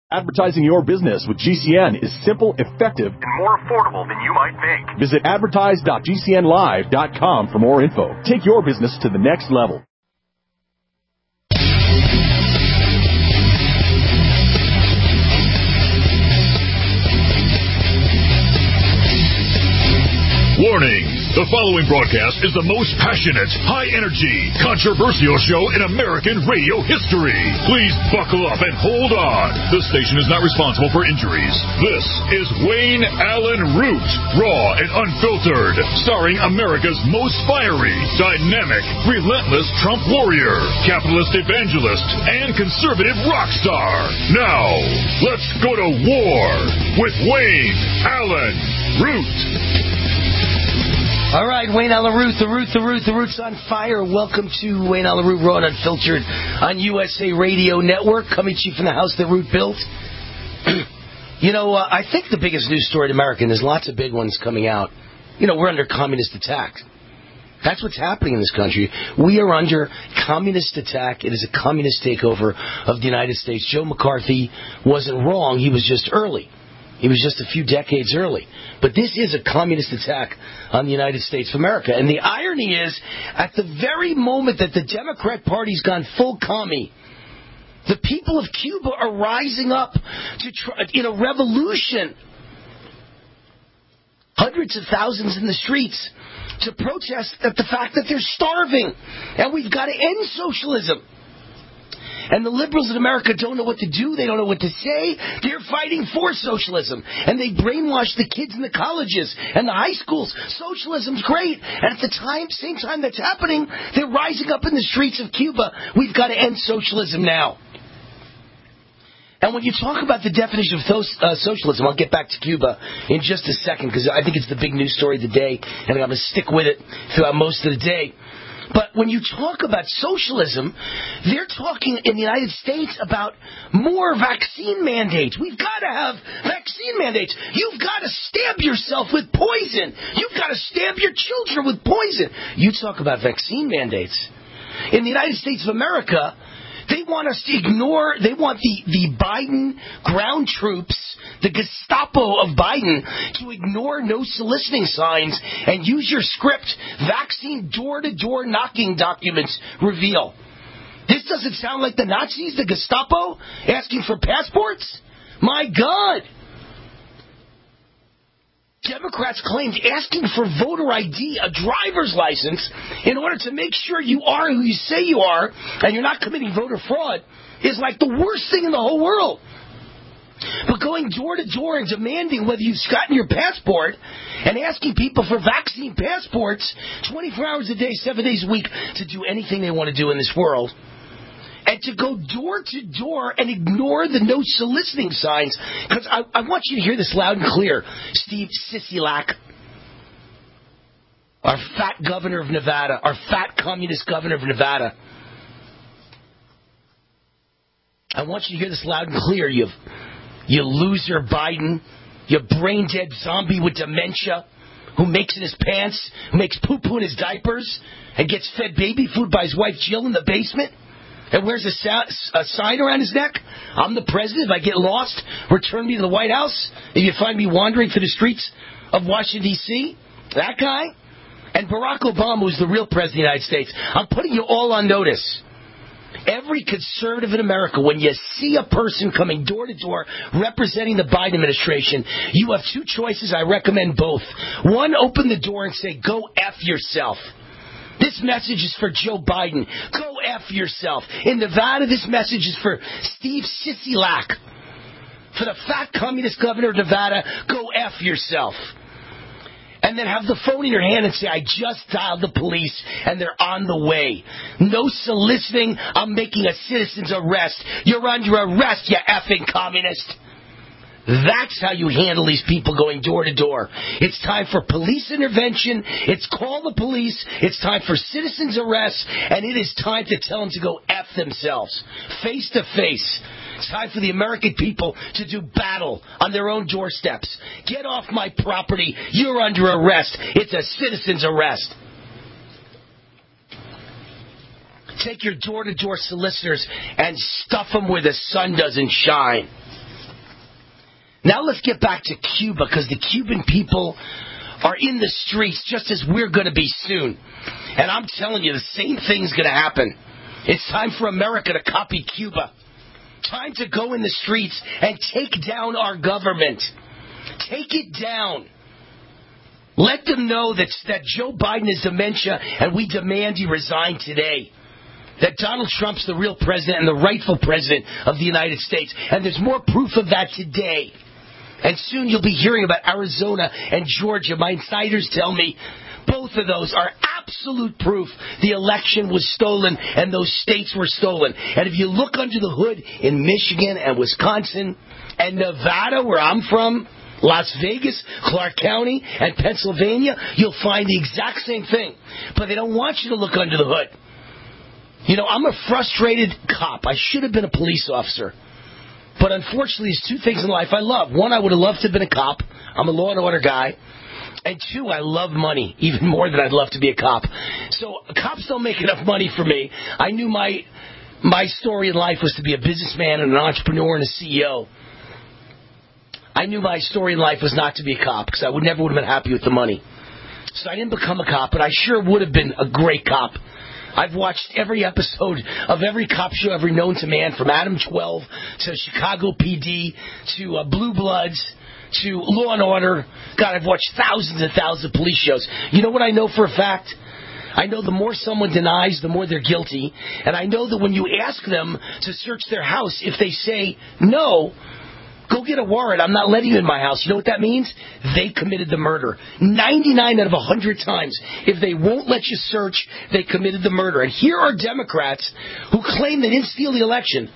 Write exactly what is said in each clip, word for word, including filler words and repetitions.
Advertising your business with G C N is simple, effective, and more affordable than you might think. Visit advertise dot g c n live dot com for more info. Take your business to the next level. Warning! The following broadcast is the most passionate, high-energy, controversial show in American radio history. Please buckle up and hold on. This station is not responsible for injuries. This is Wayne Allen Root, raw and unfiltered, starring America's most fiery, dynamic, relentless Trump warrior, capitalist evangelist, and conservative rock star. Now, let's go to war with Wayne Allen Root. All right, Wayne Allen Root, the Root, the Root, the Root's on fire. Welcome to Wayne Allen Root, Raw and Unfiltered on U S A Radio Network, coming to you from the house that Root built. you know, uh, I think the biggest news story in America, and there's lots of big ones coming out, you know, we're under communist attack. That's what's happening in this country. We are under communist attack. It is a communist takeover of the United States. Joe McCarthy wasn't wrong. He was just early. He was just a few decades early. But this is a communist attack on the United States of America. And the irony is, at the very moment that the Democrat Party's gone full commie, the people of Cuba are rising up to try, in a revolution. Hundreds of thousands in the streets to protest at the fact that they're starving. And we've got to end socialism. And the liberals in America don't know what to do. They don't know what to say. They're fighting for socialism. And they brainwash the kids in the colleges and the high schools. Socialism's great. And at the time, same time that's happening, they're rising up in the streets of Cuba. We've got to end socialism now. And when you talk about the definition of those, uh, socialism, I'll get back to Cuba in just a second, because I think it's the big news story of the day, and I'm going to stick with it throughout most of the day. But when you talk about socialism, they're talking in the United States about more vaccine mandates. We've got to have vaccine mandates. You've got to stab yourself with poison. You've got to stab your children with poison. You talk about vaccine mandates. In the United States of America, they want us to ignore, they want the, the Biden ground troops, the Gestapo of Biden, to ignore no soliciting signs and use your script. Vaccine door-to-door knocking documents reveal. This doesn't sound like the Nazis, the Gestapo, asking for passports? My God! Democrats claimed asking for voter I D, a driver's license, in order to make sure you are who you say you are and you're not committing voter fraud is like the worst thing in the whole world. But going door to door and demanding whether you've gotten your passport and asking people for vaccine passports twenty-four hours a day, seven days a week to do anything they want to do in this world, and to go door to door and ignore the no soliciting signs. Because I, I want you to hear this loud and clear. Steve Sisolak, our fat governor of Nevada, our fat communist governor of Nevada. I want you to hear this loud and clear. You, you loser Biden, you brain dead zombie with dementia, who makes in his pants, who makes poo-poo in his diapers, and gets fed baby food by his wife Jill in the basement. And wears a, sa- a sign around his neck. I'm the president. If I get lost, return me to the White House. If you find me wandering through the streets of Washington, D C, that guy. And Barack Obama, who's the real president of the United States. I'm putting you all on notice. Every conservative in America, when you see a person coming door to door representing the Biden administration, you have two choices. I recommend both. One, open the door and say, go F yourself. This message is for Joe Biden. Go F yourself. In Nevada, this message is for Steve Sisolak. For the fat communist governor of Nevada, go F yourself. And then have the phone in your hand and say, I just dialed the police and they're on the way. No soliciting. I'm making a citizen's arrest. You're under arrest, you effing communist. That's how you handle these people going door to door. It's time for police intervention. It's call the police. It's time for citizens' arrest. And it is time to tell them to go F themselves. Face to face. It's time for the American people to do battle on their own doorsteps. Get off my property. You're under arrest. It's a citizen's arrest. Take your door-to-door solicitors and stuff them where the sun doesn't shine. Now let's get back to Cuba, because the Cuban people are in the streets just as we're going to be soon. And I'm telling you, the same thing's going to happen. It's time for America to copy Cuba. Time to go in the streets and take down our government. Take it down. Let them know that, that Joe Biden is dementia, and we demand he resign today. That Donald Trump's the real president and the rightful president of the United States. And there's more proof of that today. And soon you'll be hearing about Arizona and Georgia. My insiders tell me both of those are absolute proof the election was stolen and those states were stolen. And if you look under the hood in Michigan and Wisconsin and Nevada, where I'm from, Las Vegas, Clark County, and Pennsylvania, you'll find the exact same thing. But they don't want you to look under the hood. You know, I'm a frustrated cop. I should have been a police officer. But unfortunately, there's two things in life I love. One, I would have loved to have been a cop. I'm a law and order guy. And two, I love money, even more than I'd love to be a cop. So cops don't make enough money for me. I knew my my story in life was to be a businessman and an entrepreneur and a C E O. I knew my story in life was not to be a cop, because I would never would have been happy with the money. So I didn't become a cop, but I sure would have been a great cop. I've watched every episode of every cop show ever known to man, from Adam twelve to Chicago P D to uh, Blue Bloods to Law and Order. God, I've watched thousands and thousands of police shows. You know what I know for a fact? I know the more someone denies, the more they're guilty. And I know that when you ask them to search their house, if they say no, go get a warrant, I'm not letting you in my house. You know what that means? They committed the murder. ninety-nine out of one hundred times. If they won't let you search, they committed the murder. And here are Democrats who claim they didn't steal the election.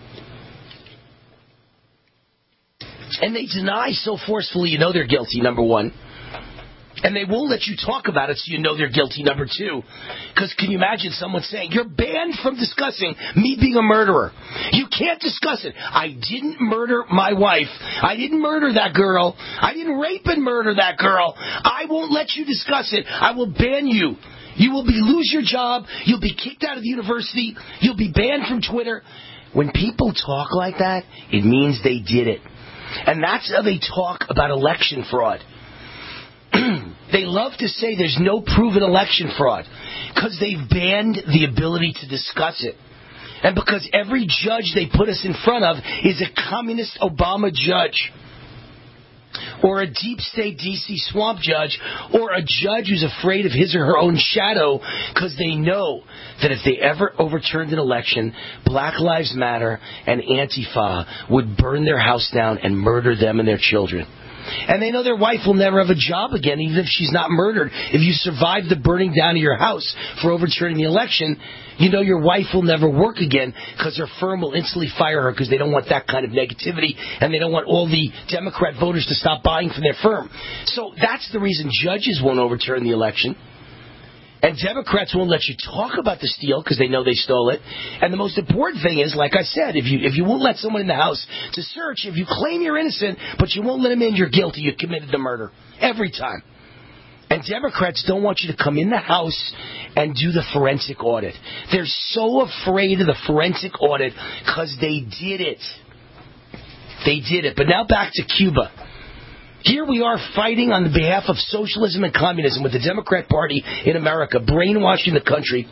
And they deny so forcefully you know they're guilty, number one. And they won't let you talk about it so you know they're guilty, number two. Because can you imagine someone saying, you're banned from discussing me being a murderer. You can't discuss it. I didn't murder my wife. I didn't murder that girl. I didn't rape and murder that girl. I won't let you discuss it. I will ban you. You will be lose your job. You'll be kicked out of the university. You'll be banned from Twitter. When people talk like that, it means they did it. And that's how they talk about election fraud. They love to say there's no proven election fraud because they've banned the ability to discuss it. And because every judge they put us in front of is a communist Obama judge, or a deep state D C swamp judge, or a judge who's afraid of his or her own shadow, because they know that if they ever overturned an election, Black Lives Matter and Antifa would burn their house down and murder them and their children. And they know their wife will never have a job again, even if she's not murdered. If you survive the burning down of your house for overturning the election, you know your wife will never work again because her firm will instantly fire her because they don't want that kind of negativity, and they don't want all the Democrat voters to stop buying from their firm. So that's the reason judges won't overturn the election. And Democrats won't let you talk about the steal because they know they stole it. And the most important thing is, like I said, if you if you won't let someone in the house to search, if you claim you're innocent but you won't let them in, you're guilty. You committed the murder. Every time. And Democrats don't want you to come in the house and do the forensic audit. They're so afraid of the forensic audit because they did it. They did it. But now back to Cuba. Here we are fighting on the behalf of socialism and communism with the Democrat Party in America, brainwashing the country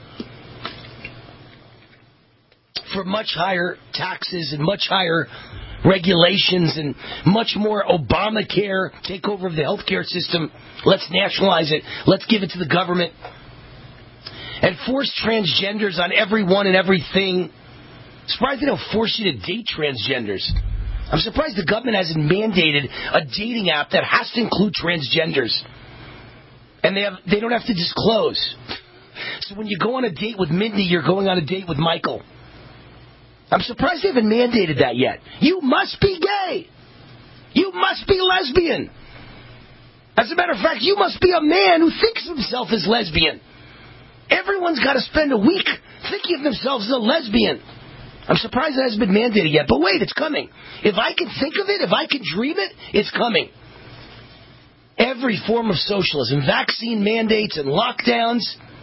for much higher taxes and much higher regulations and much more Obamacare, takeover of the healthcare system. Let's nationalize it. Let's give it to the government. And force transgenders on everyone and everything. Surprised they don't force you to date transgenders. I'm surprised the government hasn't mandated a dating app that has to include transgenders. And they have they don't have to disclose. So when you go on a date with Mindy, you're going on a date with Michael. I'm surprised they haven't mandated that yet. You must be gay. You must be lesbian. As a matter of fact, you must be a man who thinks of himself as lesbian. Everyone's got to spend a week thinking of themselves as a lesbian. I'm surprised that hasn't been mandated yet. But wait, it's coming. If I can think of it, if I can dream it, it's coming. Every form of socialism, vaccine mandates and lockdowns,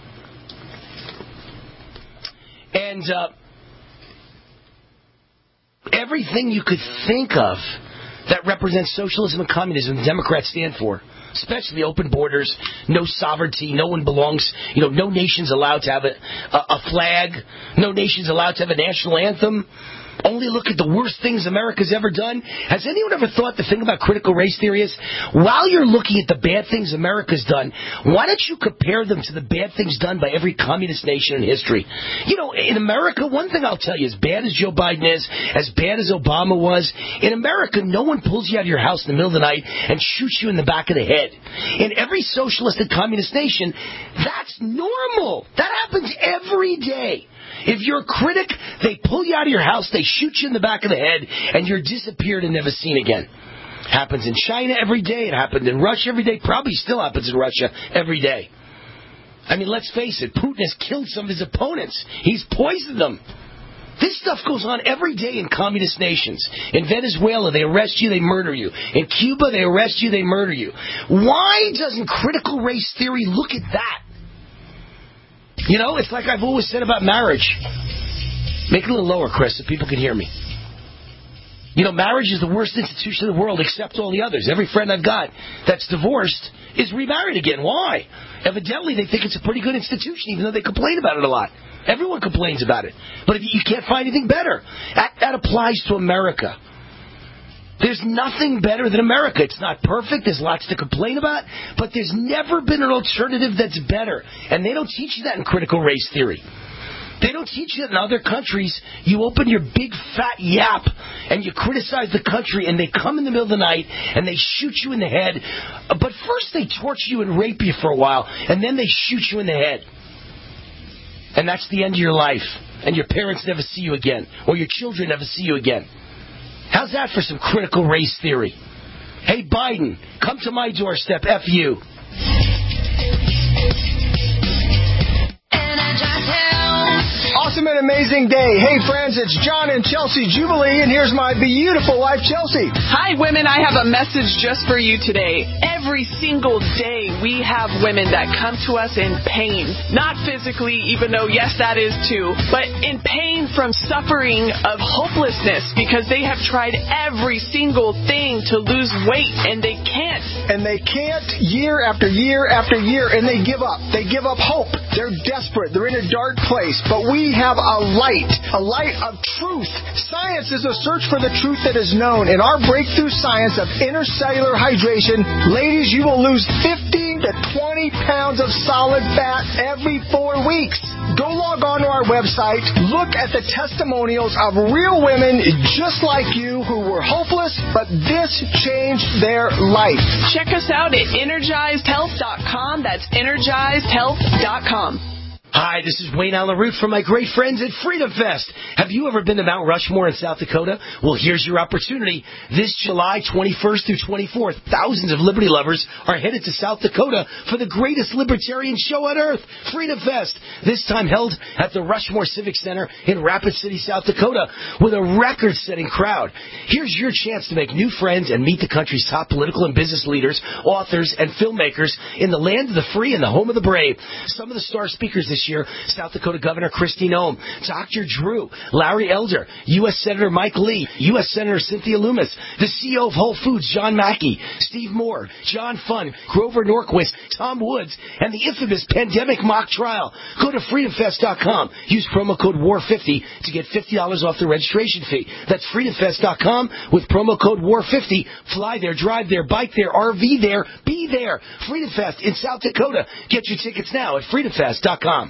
and uh, everything you could think of that represents socialism and communism the Democrats stand for. Especially open borders, no sovereignty, no one belongs, you know, no nation's allowed to have a, a, a flag, no nation's allowed to have a national anthem. Only look at the worst things America's ever done. Has anyone ever thought the thing about critical race theory is, while you're looking at the bad things America's done, why don't you compare them to the bad things done by every communist nation in history? You know, in America, one thing I'll tell you, as bad as Joe Biden is, as bad as Obama was, in America, no one pulls you out of your house in the middle of the night and shoots you in the back of the head. In every socialist and communist nation, that's normal. That happens every day. If you're a critic, they pull you out of your house, they shoot you in the back of the head, and you're disappeared and never seen again. Happens in China every day. It happened in Russia every day. Probably still happens in Russia every day. I mean, let's face it. Putin has killed some of his opponents. He's poisoned them. This stuff goes on every day in communist nations. In Venezuela, they arrest you, they murder you. In Cuba, they arrest you, they murder you. Why doesn't critical race theory look at that? You know, it's like I've always said about marriage. Make it a little lower, Chris, so people can hear me. You know, marriage is the worst institution in the world except all the others. Every friend I've got that's divorced is remarried again. Why? Evidently, they think it's a pretty good institution, even though they complain about it a lot. Everyone complains about it. But if you can't find anything better. That, that applies to America. There's nothing better than America. It's not perfect. There's lots to complain about. But there's never been an alternative that's better. And they don't teach you that in critical race theory. They don't teach you that in other countries. You open your big fat yap and you criticize the country and they come in the middle of the night and they shoot you in the head. But first they torture you and rape you for a while and then they shoot you in the head. And that's the end of your life. And your parents never see you again. Or your children never see you again. How's that for some critical race theory? Hey, Biden, come to my doorstep, F you. Awesome and amazing day. Hey, friends, it's John and Chelsea Jubilee, and here's my beautiful wife, Chelsea. Hi, women. I have a message just for you today. Every single day, we have women that come to us in pain. Not physically, even though, yes, that is too, but in pain from suffering of hopelessness because they have tried every single thing to lose weight, and they can't. And they can't year after year after year, and they give up. They give up hope. They're desperate. They're in a dark place. But we have a light, a light of truth. Science is a search for the truth that is known. In our breakthrough science of intercellular hydration, ladies, you will lose fifteen to twenty pounds of solid fat every four weeks. Go log on to our website, look at the testimonials of real women just like you who were hopeless, but this changed their life. Check us out at energized health dot com. That's energized health dot com. Hi, this is Wayne Allen Root from my great friends at Freedom Fest. Have you ever been to Mount Rushmore in South Dakota? Well, here's your opportunity. This July twenty-first through twenty-fourth, thousands of liberty lovers are headed to South Dakota for the greatest libertarian show on earth, Freedom Fest. This time held at the Rushmore Civic Center in Rapid City, South Dakota, with a record-setting crowd. Here's your chance to make new friends and meet the country's top political and business leaders, authors, and filmmakers in the land of the free and the home of the brave. Some of the star speakers this year, South Dakota Governor Kristi Noem, Doctor Drew, Larry Elder, U S Senator Mike Lee, U S Senator Cynthia Loomis, the C E O of Whole Foods, John Mackey, Steve Moore, John Funn, Grover Norquist, Tom Woods, and the infamous Pandemic Mock Trial. Go to freedom fest dot com. Use promo code war fifty to get fifty dollars off the registration fee. That's freedom fest dot com with promo code war fifty. Fly there, drive there, bike there, R V there, be there. Freedom Fest in South Dakota. Get your tickets now at freedom fest dot com.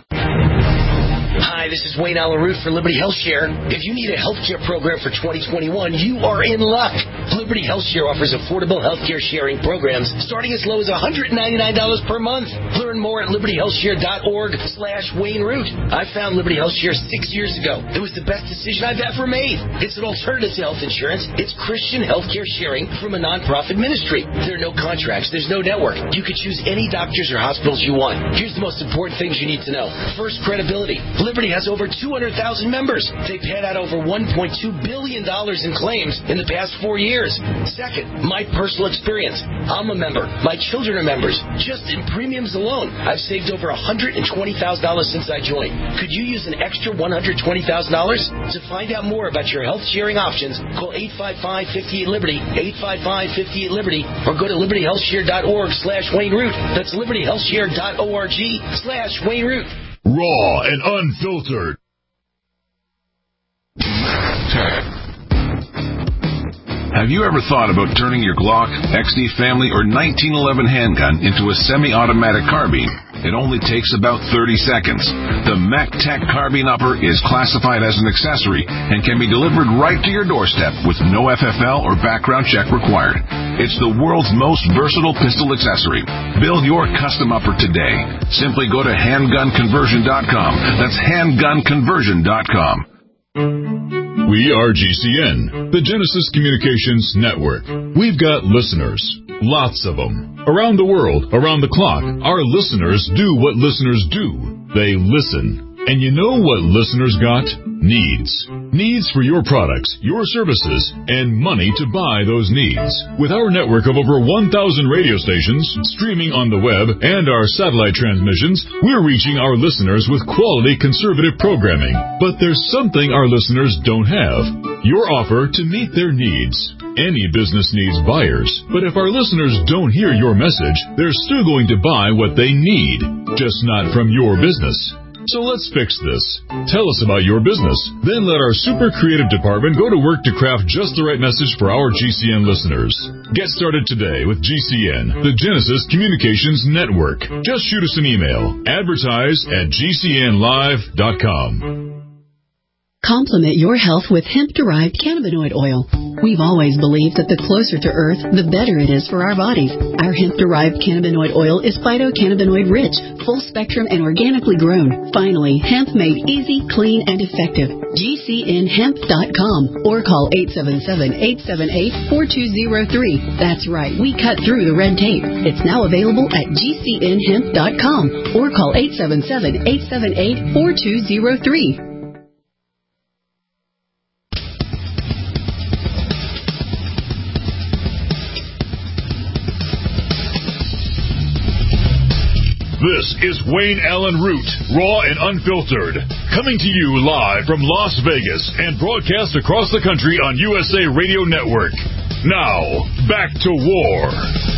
Hi, this is Wayne Allen Root for Liberty HealthShare. If you need a healthcare program for twenty twenty-one, you are in luck. Liberty HealthShare offers affordable healthcare sharing programs starting as low as one hundred ninety-nine dollars per month. Learn more at liberty health share dot org slash Wayne Root. I found Liberty HealthShare six years ago. It was the best decision I've ever made. It's an alternative to health insurance. It's Christian healthcare sharing from a nonprofit ministry. There are no contracts. There's no network. You can choose any doctors or hospitals you want. Here's the most important things you need to know. First, credibility. Liberty has over two hundred thousand members. They've paid out over one point two billion dollars in claims in the past four years. Second, my personal experience. I'm a member. My children are members. Just in premiums alone, I've saved over one hundred twenty thousand dollars since I joined. Could you use an extra one hundred twenty thousand dollars? To find out more about your health sharing options, call eight five five, five eight, Liberty, eight five five, five eight, Liberty, or go to liberty health share dot org slash Wayne Root. That's liberty health share dot org slash Wayne Root. Raw and unfiltered. Have you ever thought about turning your Glock, X D Family, or nineteen eleven handgun into a semi-automatic carbine? It only takes about thirty seconds. The MacTac Carbine Upper is classified as an accessory and can be delivered right to your doorstep with no F F L or background check required. It's the world's most versatile pistol accessory. Build your custom upper today. Simply go to handgun conversion dot com. That's handgun conversion dot com. We are G C N, the Genesis Communications Network. We've got listeners, lots of them. Around the world, around the clock, our listeners do what listeners do. They listen. And you know what listeners got? Needs. Needs for your products, your services, and money to buy those needs. With our network of over one thousand radio stations, streaming on the web, and our satellite transmissions, we're reaching our listeners with quality conservative programming. But there's something our listeners don't have. Your offer to meet their needs. Any business needs buyers, but if our listeners don't hear your message, they're still going to buy what they need, just not from your business. So let's fix this. Tell us about your business. Then let our super creative department go to work to craft just the right message for our G C N listeners. Get started today with G C N, the Genesis Communications Network. Just shoot us an email. Advertise at G C N live dot com. Complement your health with hemp-derived cannabinoid oil. We've always believed that the closer to Earth, the better it is for our bodies. Our hemp-derived cannabinoid oil is phytocannabinoid-rich, full-spectrum, and organically grown. Finally, hemp made easy, clean, and effective. G C N hemp dot com or call eight seven seven, eight seven eight, four two zero three. That's right, we cut through the red tape. It's now available at G C N hemp dot com or call eight seven seven, eight seven eight, four two zero three. This is Wayne Allen Root, raw and unfiltered, coming to you live from Las Vegas and broadcast across the country on U S A Radio Network. Now, back to war.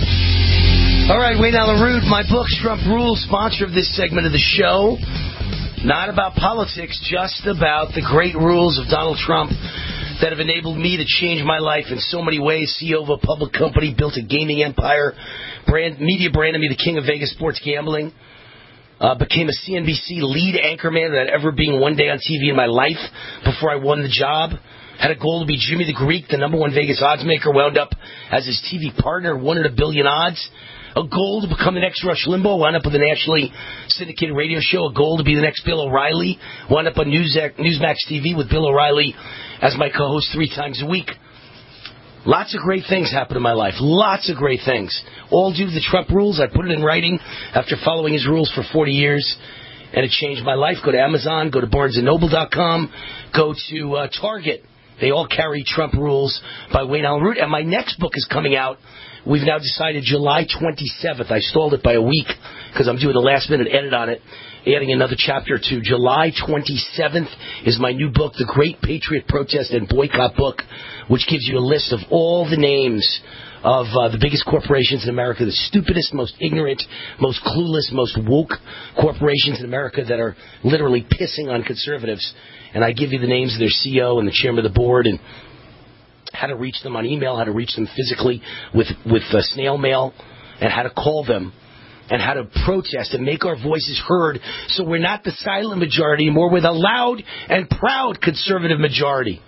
All right, Wayne Allen Root, my book, Trump Rules, sponsor of this segment of the show. Not about politics, just about the great rules of Donald Trump that have enabled me to change my life in so many ways. C E O of a public company, built a gaming empire, brand media branded me the king of Vegas sports gambling, uh, became a C N B C lead anchorman without ever being one day on T V in my life before I won the job. Had a goal to be Jimmy the Greek, the number one Vegas odds maker, wound up as his T V partner, won at a billion odds. A goal to become the next Rush Limbaugh, wound up with a nationally syndicated radio show. A goal to be the next Bill O'Reilly, wound up on Newsmax T V with Bill O'Reilly as my co-host three times a week. Lots of great things happened in my life. Lots of great things. All due to the Trump rules. I put it in writing after following his rules for forty years, and it changed my life. Go to Amazon, go to barnes and noble dot com, go to uh, Target. They all carry Trump Rules by Wayne Allen Root. And my next book is coming out. We've now decided July twenty-seventh. I stalled it by a week because I'm doing the last-minute edit on it, adding another chapter to July twenty-seventh is my new book, The Great Patriot Protest and Boycott Book, which gives you a list of all the names of uh, the biggest corporations in America, the stupidest, most ignorant, most clueless, most woke corporations in America that are literally pissing on conservatives. And I give you the names of their C E O and the chairman of the board and how to reach them on email, how to reach them physically with, with uh, snail mail, and how to call them, and how to protest and make our voices heard so we're not the silent majority anymore, we're the loud and proud conservative majority.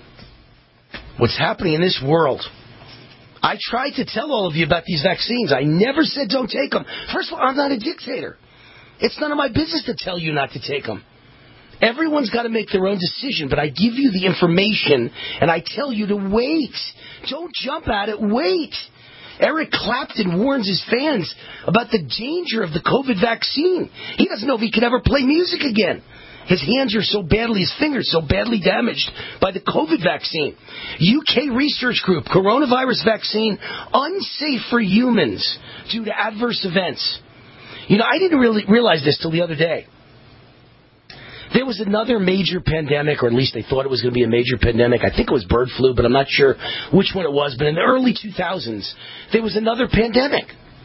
What's happening in this world? I tried to tell all of you about these vaccines. I never said don't take them. First of all, I'm not a dictator. It's none of my business to tell you not to take them. Everyone's got to make their own decision, but I give you the information, and I tell you to wait. Don't jump at it. Wait. Eric Clapton warns his fans about the danger of the COVID vaccine. He doesn't know if he can ever play music again. His hands are so badly, his fingers so badly damaged by the COVID vaccine. U K research group, coronavirus vaccine, unsafe for humans due to adverse events. You know, I didn't really realize this till the other day. There was another major pandemic, or at least they thought it was going to be a major pandemic. I think it was bird flu, but I'm not sure which one it was. But in the early two thousands, there was another pandemic.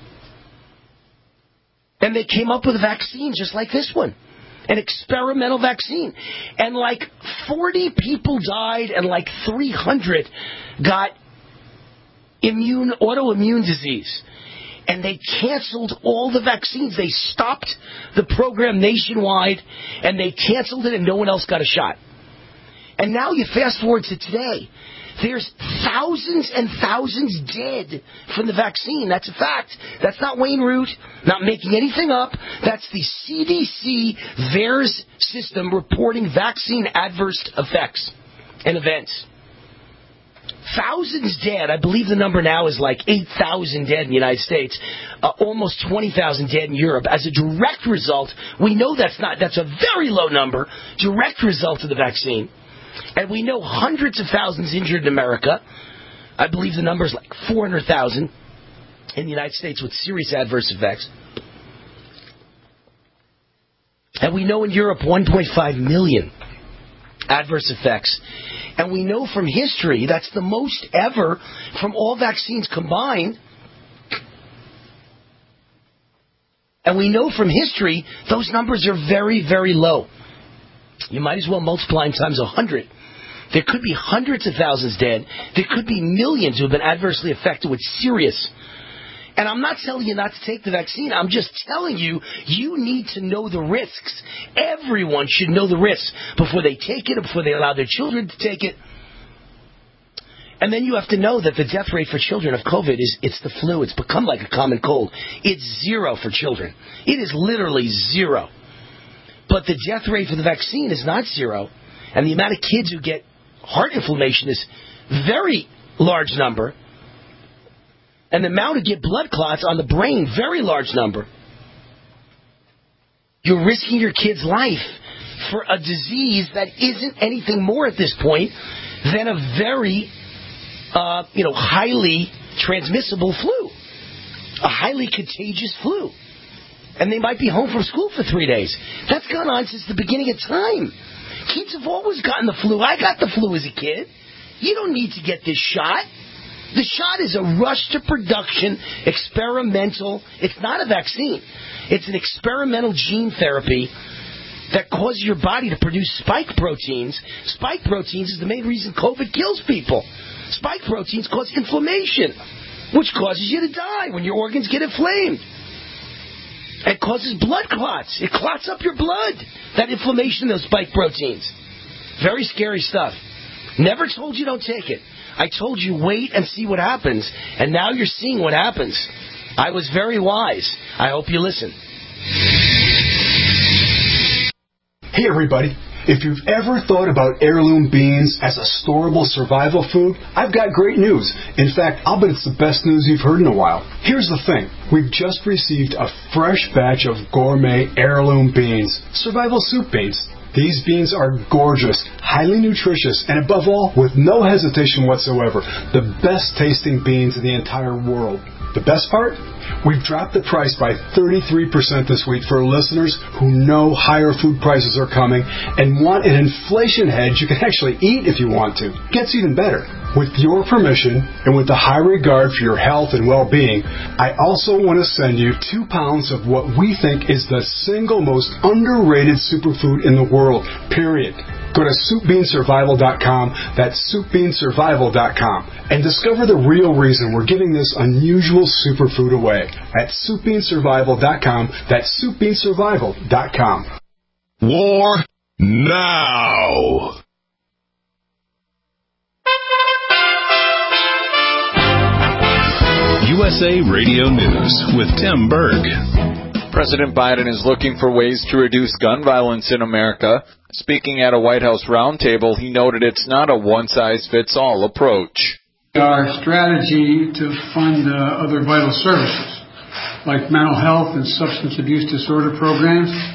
And they came up with a vaccine just like this one. An experimental vaccine. And like forty people died and like three hundred got immune, autoimmune disease. And they canceled all the vaccines. They stopped the program nationwide, and they canceled it, and no one else got a shot. And now you fast forward to today. There's thousands and thousands dead from the vaccine. That's a fact. That's not Wayne Root, not making anything up. That's the C D C VAERS system reporting vaccine adverse effects and events. Thousands dead. I believe the number now is like eight thousand dead in the United States, uh, almost twenty thousand dead in Europe. As a direct result, we know that's not, that's a very low number, direct result of the vaccine. And we know hundreds of thousands injured in America. I believe the number is like four hundred thousand in the United States with serious adverse effects. And we know in Europe one point five million adverse effects. And we know from history that's the most ever from all vaccines combined. And we know from history those numbers are very, very low. You might as well multiply them times one hundred. There could be hundreds of thousands dead. There could be millions who have been adversely affected with serious. And I'm not telling you not to take the vaccine. I'm just telling you, you need to know the risks. Everyone should know the risks before they take it or before they allow their children to take it. And then you have to know that the death rate for children of COVID is, it's the flu. It's become like a common cold. It's zero for children. It is literally zero. But the death rate for the vaccine is not zero. And the amount of kids who get heart inflammation is very large number. And the amount who get blood clots on the brain, very large number. You're risking your kid's life for a disease that isn't anything more at this point than a very, uh, you know, highly transmissible flu. A highly contagious flu. And they might be home from school for three days. That's gone on since the beginning of time. Kids have always gotten the flu. I got the flu as a kid. You don't need to get this shot. The shot is a rush to production, experimental. It's not a vaccine. It's an experimental gene therapy that causes your body to produce spike proteins. Spike proteins is the main reason COVID kills people. Spike proteins cause inflammation, which causes you to die when your organs get inflamed. It causes blood clots. It clots up your blood. That inflammation, those spike proteins. Very scary stuff. Never told you don't take it. I told you wait and see what happens. And now you're seeing what happens. I was very wise. I hope you listen. Hey everybody. If you've ever thought about heirloom beans as a storable survival food, I've got great news. In fact, I'll bet it's the best news you've heard in a while. Here's the thing. We've just received a fresh batch of gourmet heirloom beans, survival soup beans. These beans are gorgeous, highly nutritious, and above all, with no hesitation whatsoever, the best tasting beans in the entire world. The best part? We've dropped the price by thirty-three percent this week for listeners who know higher food prices are coming and want an inflation hedge you can actually eat if you want to. Gets even better. With your permission and with the high regard for your health and well-being, I also want to send you two pounds of what we think is the single most underrated superfood in the world, period. Go to soup bean survival dot com, that's soup bean survival dot com, and discover the real reason we're giving this unusual superfood away at soup bean survival dot com, that's soup bean survival dot com. War now! U S A Radio News with Tim Berg. President Biden is looking for ways to reduce gun violence in America. Speaking at a White House roundtable, he noted it's not a one-size-fits-all approach. Our strategy to fund uh, other vital services, like mental health and substance abuse disorder programs,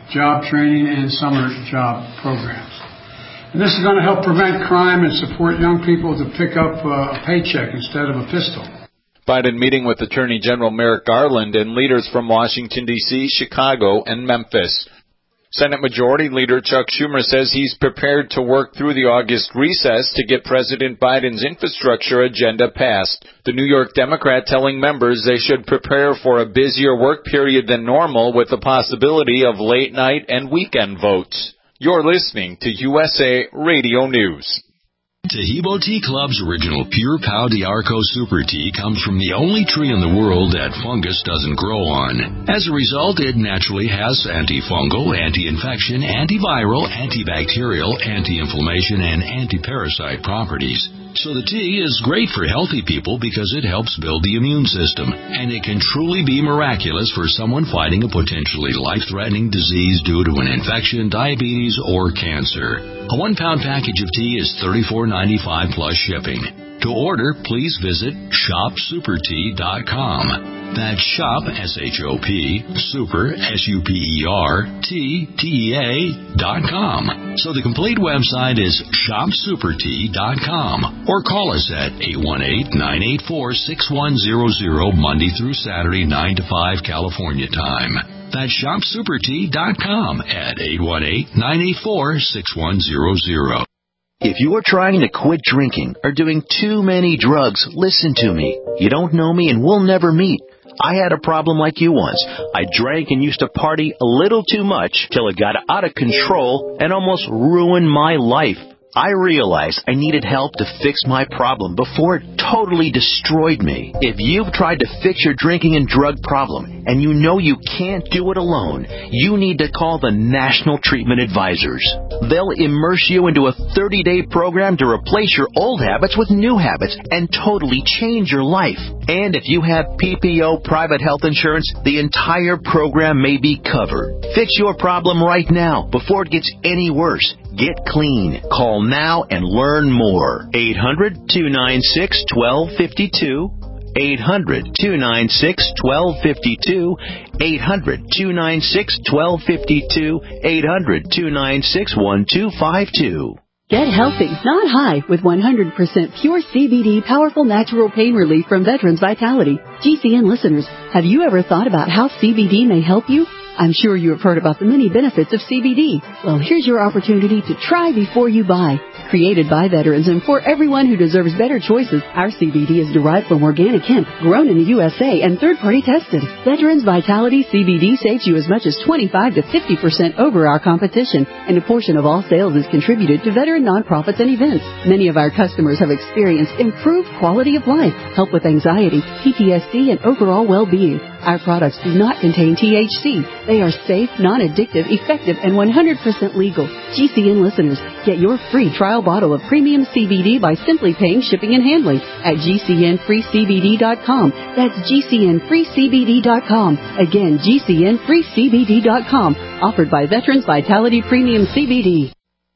job training, and summer job programs. And this is going to help prevent crime and support young people to pick up a paycheck instead of a pistol. Biden meeting with Attorney General Merrick Garland and leaders from Washington, D C, Chicago, and Memphis. Senate Majority Leader Chuck Schumer says he's prepared to work through the August recess to get President Biden's infrastructure agenda passed. The New York Democrat telling members they should prepare for a busier work period than normal with the possibility of late night and weekend votes. You're listening to U S A Radio News. Taheebo Tea Club's original Pure Pau D'Arco Super Tea comes from the only tree in the world that fungus doesn't grow on. As a result, it naturally has antifungal, anti-infection, antiviral, antibacterial, anti-inflammation, and anti-parasite properties. So the tea is great for healthy people because it helps build the immune system, and it can truly be miraculous for someone fighting a potentially life-threatening disease due to an infection, diabetes, or cancer. A one-pound package of tea is thirty-four ninety-five plus shipping. To order, please visit shop super tea dot com. That's shop, S H O P, super, S U P E R, T, T E A, dot com. So the complete website is shop super tea dot com. Or call us at eight one eight, nine eight four, six one zero zero Monday through Saturday, nine to five California time. That's shop super tea dot com at eight one eight, nine eight four, six one zero zero. If you're trying to quit drinking or doing too many drugs, listen to me. You don't know me and we'll never meet. I had a problem like you once. I drank and used to party a little too much till it got out of control and almost ruined my life. I realized I needed help to fix my problem before it totally destroyed me. If you've tried to fix your drinking and drug problem and you know you can't do it alone, you need to call the National Treatment Advisors. They'll immerse you into a thirty-day program to replace your old habits with new habits and totally change your life. And if you have P P O private health insurance, the entire program may be covered. Fix your problem right now before it gets any worse. Get clean. Call now and learn more. eight hundred, two nine six, one two five two. eight hundred, two nine six, one two five two. eight hundred, two nine six, one two five two. eight hundred, two nine six, one two five two. Get healthy, not high, with one hundred percent pure C B D powerful natural pain relief from Veterans Vitality. G C N listeners, have you ever thought about how C B D may help you? I'm sure you have heard about the many benefits of C B D. Well, here's your opportunity to try before you buy. Created by veterans and for everyone who deserves better choices, our C B D is derived from organic hemp, grown in the U S A and third-party tested. Veterans Vitality C B D saves you as much as twenty-five to fifty percent over our competition, and a portion of all sales is contributed to veteran nonprofits and events. Many of our customers have experienced improved quality of life, help with anxiety, P T S D, and overall well-being. Our products do not contain T H C. They are safe, non-addictive, effective, and one hundred percent legal. G C N listeners, get your free trial bottle of premium C B D by simply paying shipping and handling at G C N free C B D dot com. That's G C N free C B D dot com. Again, G C N free C B D dot com. Offered by Veterans Vitality Premium C B D.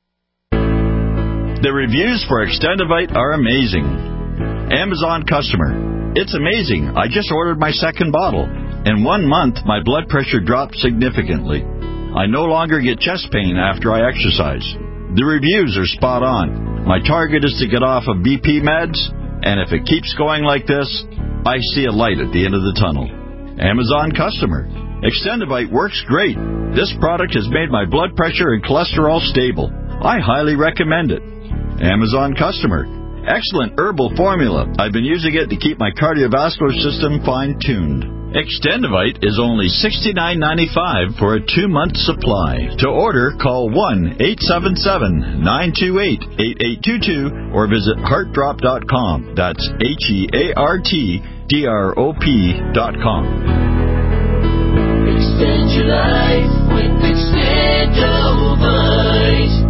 The reviews for Extendivite are amazing. Amazon customer. It's amazing. I just ordered my second bottle. In one month, my blood pressure dropped significantly. I no longer get chest pain after I exercise. The reviews are spot on. My target is to get off of B P meds, and if it keeps going like this, I see a light at the end of the tunnel. Amazon customer. Extendivite works great. This product has made my blood pressure and cholesterol stable. I highly recommend it. Amazon customer. Excellent herbal formula. I've been using it to keep my cardiovascular system fine-tuned. Extendivite is only sixty-nine ninety-five for a two-month supply. To order, call one eight seven seven, nine two eight, eight eight two two or visit heart drop dot com. That's H E A R T D R O P dot com. Extend your life with Extendivite.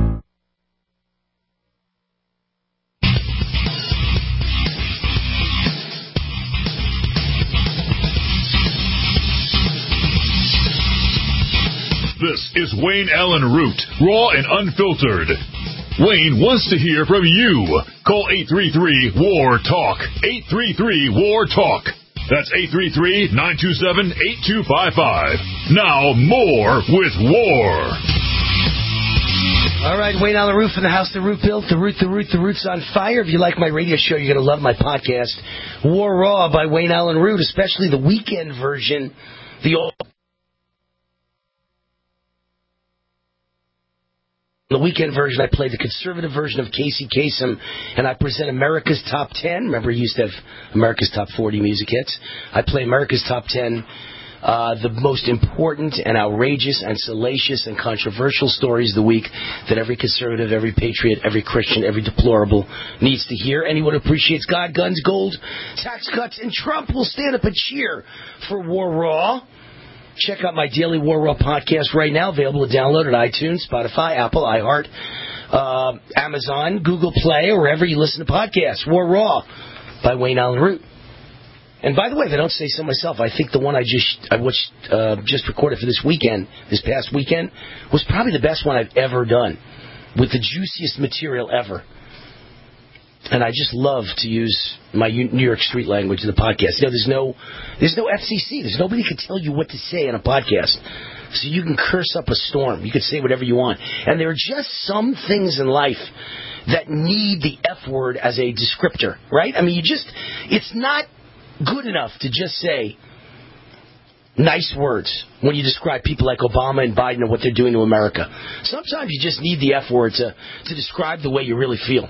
This is Wayne Allen Root, raw and unfiltered. Wayne wants to hear from you. Call eight three three, W A R, TALK. eight three three, W A R, TALK. That's eight three three, nine two seven, eight two five five. Now, more with War. All right, Wayne Allen Root from the House the Root Built. The Root, the Root, the Root's on fire. If you like my radio show, you're going to love my podcast, War Raw by Wayne Allen Root, especially the weekend version. The old... The weekend version, I play the conservative version of Casey Kasem, and I present America's Top ten. Remember, he used to have America's Top forty music hits. I play America's Top ten. Uh, the most important and outrageous and salacious and controversial stories of the week that every conservative, every patriot, every Christian, every deplorable needs to hear. Anyone who appreciates God, guns, gold, tax cuts, and Trump will stand up and cheer for War Raw. Check out my daily War Raw podcast right now, available to download at iTunes, Spotify, Apple, iHeart, uh, Amazon, Google Play, or wherever you listen to podcasts. War Raw by Wayne Allen Root. And by the way, if I don't say so myself, I think the one I just I watched, uh, just recorded for this weekend, this past weekend, was probably the best one I've ever done, with the juiciest material ever. And I just love to use my New York street language in the podcast. You know, there's no, there's no F C C. There's nobody can tell you what to say in a podcast. So you can curse up a storm. You can say whatever you want. And there are just some things in life that need the F word as a descriptor, right? I mean, you just, it's not good enough to just say nice words when you describe people like Obama and Biden and what they're doing to America. Sometimes you just need the F word to, to describe the way you really feel.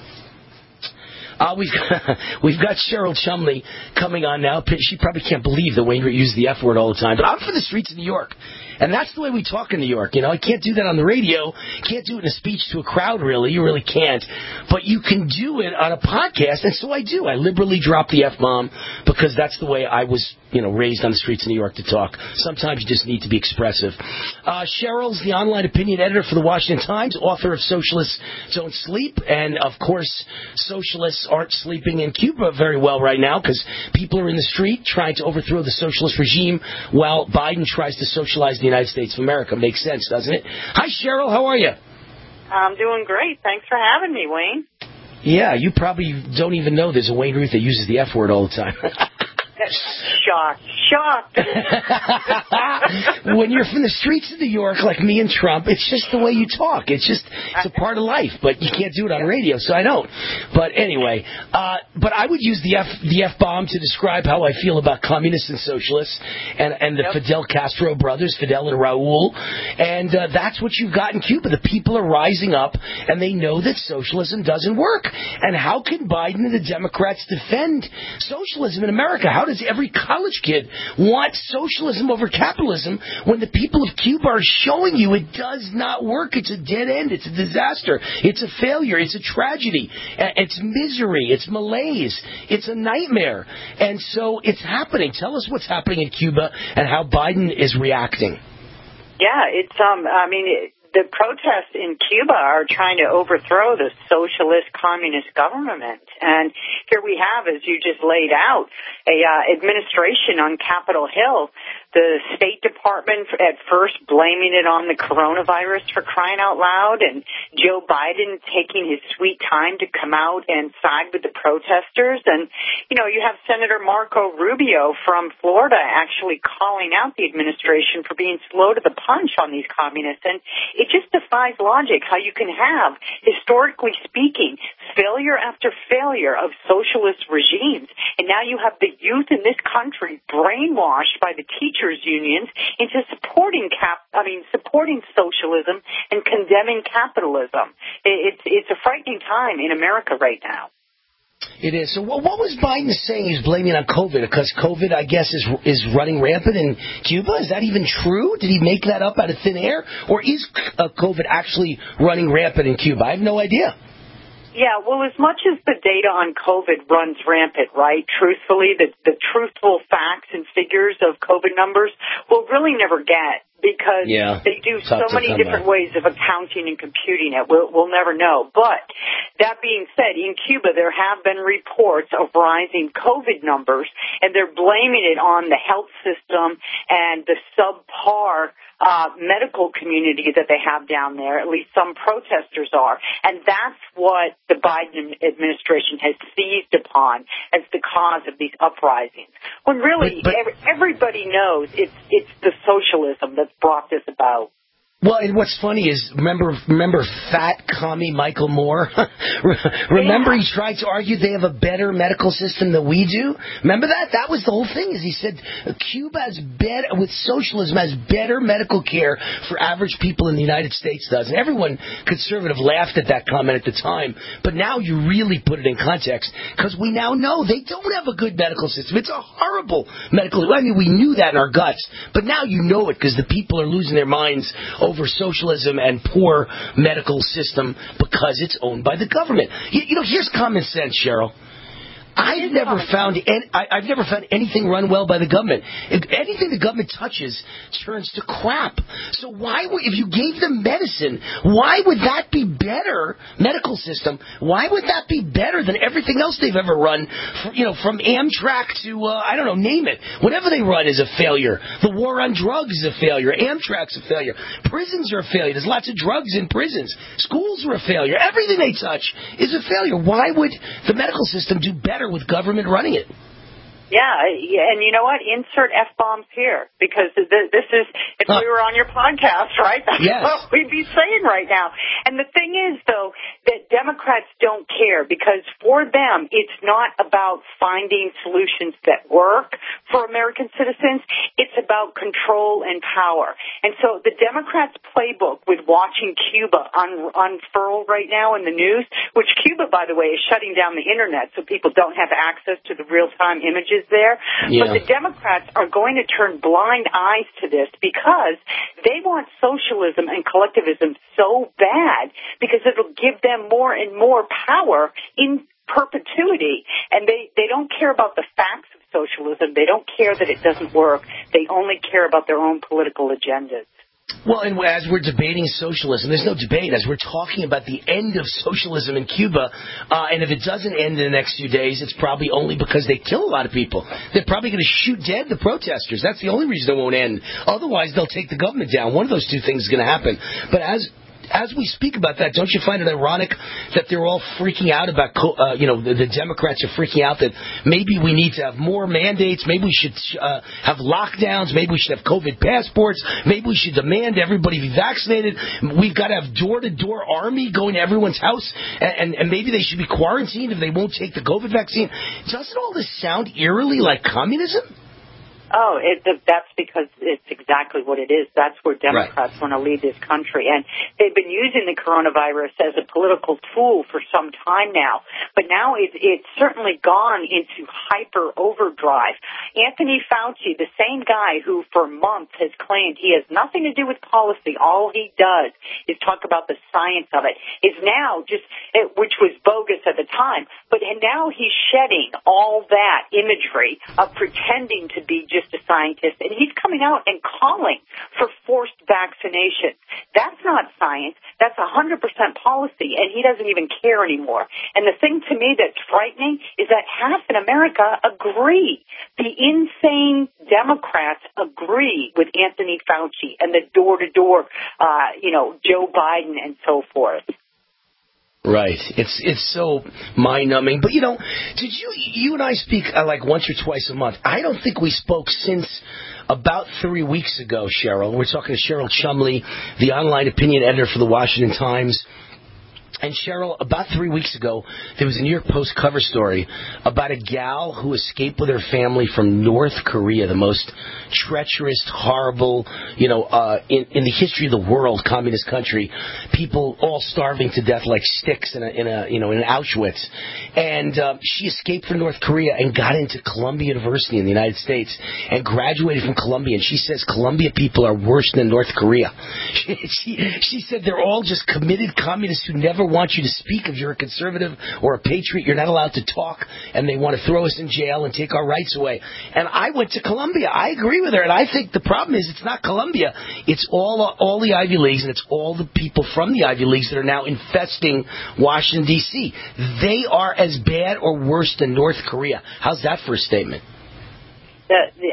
Uh, we've got, we've got Cheryl Chumley coming on now. She probably can't believe that Wayne Root uses the F word all the time. But I'm from the streets of New York. And that's the way we talk in New York. You know, I can't do that on the radio. Can't do it in a speech to a crowd, really. You really can't. But you can do it on a podcast, and so I do. I liberally drop the F-bomb because that's the way I was, you know, raised on the streets of New York to talk. Sometimes you just need to be expressive. Uh, Cheryl's the online opinion editor for the Washington Times, author of Socialists Don't Sleep, and, of course, socialists aren't sleeping in Cuba very well right now because people are in the street trying to overthrow the socialist regime while Biden tries to socialize the United States of America. Makes sense, doesn't it? Hi, Cheryl. How are you? I'm doing great. Thanks for having me, Wayne. Yeah, you probably don't even know there's a Wayne Root that uses the F word all the time. Shocked. Shocked. When you're from the streets of New York, like me and Trump, it's just the way you talk. It's just, it's a part of life, but you can't do it on radio, so I don't. But anyway, uh, but I would use the F, the F-bomb to describe how I feel about communists and socialists and, and the yep. Fidel Castro brothers, Fidel and Raul. And uh, that's what you've got in Cuba. The people are rising up, and they know that socialism doesn't work. And how can Biden and the Democrats defend socialism in America? How does every college kid want socialism over capitalism when the people of Cuba are showing you it does not work? It's a dead end. It's a disaster. It's a failure. It's a tragedy. It's misery. It's malaise. It's a nightmare. And so it's happening. Tell us what's happening in Cuba and how Biden is reacting. Yeah, it's, um, I mean, it, the protests in Cuba are trying to overthrow the socialist communist government. And here we have, as you just laid out, a uh, administration on Capitol Hill. The State Department at first blaming it on the coronavirus, for crying out loud, and Joe Biden taking his sweet time to come out and side with the protesters. And, you know, you have Senator Marco Rubio from Florida actually calling out the administration for being slow to the punch on these communists. And it just defies logic how you can have, historically speaking, failure after failure of socialist regimes. And now you have the youth in this country brainwashed by the teachers unions into supporting cap, I mean, supporting socialism and condemning capitalism. It's it's a frightening time in America right now. It is. So what, what was Biden saying he's blaming on COVID? Because COVID, I guess, is is running rampant in Cuba? Is that even true? Did he make that up out of thin air? Or is uh, COVID actually running rampant in Cuba? I have no idea. Yeah, well, as much as the data on COVID runs rampant, right, truthfully, the, the truthful facts and figures of COVID numbers we'll really never get because yeah, they do so many different ways of accounting and computing it. We'll, we'll never know. But that being said, in Cuba, there have been reports of rising COVID numbers, and they're blaming it on the health system and the subpar uh, medical community that they have down there. At least some protesters are. And that's what the Biden administration has seized upon as the cause of these uprisings. When really but, but, everybody knows it's it's the socialism that's brought this about. Well, and what's funny is, remember remember fat commie Michael Moore? Remember yeah. he tried to argue they have a better medical system than we do? Remember that? That was the whole thing, is he said Cuba has better, with socialism, has better medical care for average people in the United States does. And everyone conservative laughed at that comment at the time. But now you really put it in context, because we now know they don't have a good medical system. It's a horrible medical, I mean, we knew that in our guts. But now you know it, because the people are losing their minds over socialism and poor medical system because it's owned by the government. You, you know, here's common sense, Cheryl. I've never found any, I, I've never found anything run well by the government. If anything the government touches turns to crap. So why would, if you gave them medicine, why would that be better, medical system, why would that be better than everything else they've ever run, for, you know, from Amtrak to, uh, I don't know, name it. Whatever they run is a failure. The war on drugs is a failure. Amtrak's a failure. Prisons are a failure. There's lots of drugs in prisons. Schools are a failure. Everything they touch is a failure. Why would the medical system do better with government running it? Yeah, and you know what? Insert F-bombs here, because this is, if we were on your podcast, right, that's yes. what we'd be saying right now. And the thing is, though, that Democrats don't care, because for them, it's not about finding solutions that work for American citizens. It's about control and power. And so the Democrats' playbook with watching Cuba un- unfurl right now in the news, which Cuba, by the way, is shutting down the Internet so people don't have access to the real-time images there. Yeah. But the Democrats are going to turn blind eyes to this because they want socialism and collectivism so bad, because it'll give them more and more power in perpetuity. And they, they don't care about the facts of socialism. They don't care that it doesn't work. They only care about their own political agendas. Well, and as we're debating socialism, there's no debate. As we're talking about the end of socialism in Cuba, uh, and if it doesn't end in the next few days, it's probably only because they kill a lot of people. They're probably going to shoot dead the protesters. That's the only reason it won't end. Otherwise, they'll take the government down. One of those two things is going to happen. But as... As we speak about that, don't you find it ironic that they're all freaking out about, uh, you know, the, the Democrats are freaking out that maybe we need to have more mandates, maybe we should uh, have lockdowns, maybe we should have COVID passports, maybe we should demand everybody be vaccinated, we've got to have door-to-door army going to everyone's house, and, and, and maybe they should be quarantined if they won't take the COVID vaccine. Doesn't all this sound eerily like communism? Oh, it, that's because it's exactly what it is. That's where Democrats right. want to lead this country. And they've been using the coronavirus as a political tool for some time now. But now it, it's certainly gone into hyper overdrive. Anthony Fauci, the same guy who for months has claimed he has nothing to do with policy, all he does is talk about the science of it, is now just, which was bogus at the time, but now he's shedding all that imagery of pretending to be just a scientist, and he's coming out and calling for forced vaccination. That's not science. That's one hundred percent policy, and he doesn't even care anymore. And the thing to me that's frightening is that half in America agree. The insane Democrats agree with Anthony Fauci and the door-to-door, uh, you know, Joe Biden and so forth. Right. It's it's so mind-numbing. But, you know, did you you and I speak uh, like once or twice a month? I don't think we spoke since about three weeks ago, Cheryl. We're talking to Cheryl Chumley, the online opinion editor for the Washington Times. And, Cheryl, about three weeks ago, there was a New York Post cover story about a gal who escaped with her family from North Korea, the most treacherous, horrible, you know, uh, in, in the history of the world, communist country. People all starving to death like sticks in a, in a you know, in Auschwitz. And uh, she escaped from North Korea and got into Columbia University in the United States and graduated from Columbia. And she says Columbia people are worse than North Korea. She, she, she said they're all just committed communists who never want you to speak if you're a conservative or a patriot. You're not allowed to talk, and they want to throw us in jail and take our rights away. And I went to Columbia. I agree with her, and I think the problem is it's not Columbia. It's all all the Ivy Leagues, and it's all the people from the Ivy Leagues that are now infesting Washington, D C They are as bad or worse than North Korea. How's that for a statement? The, the,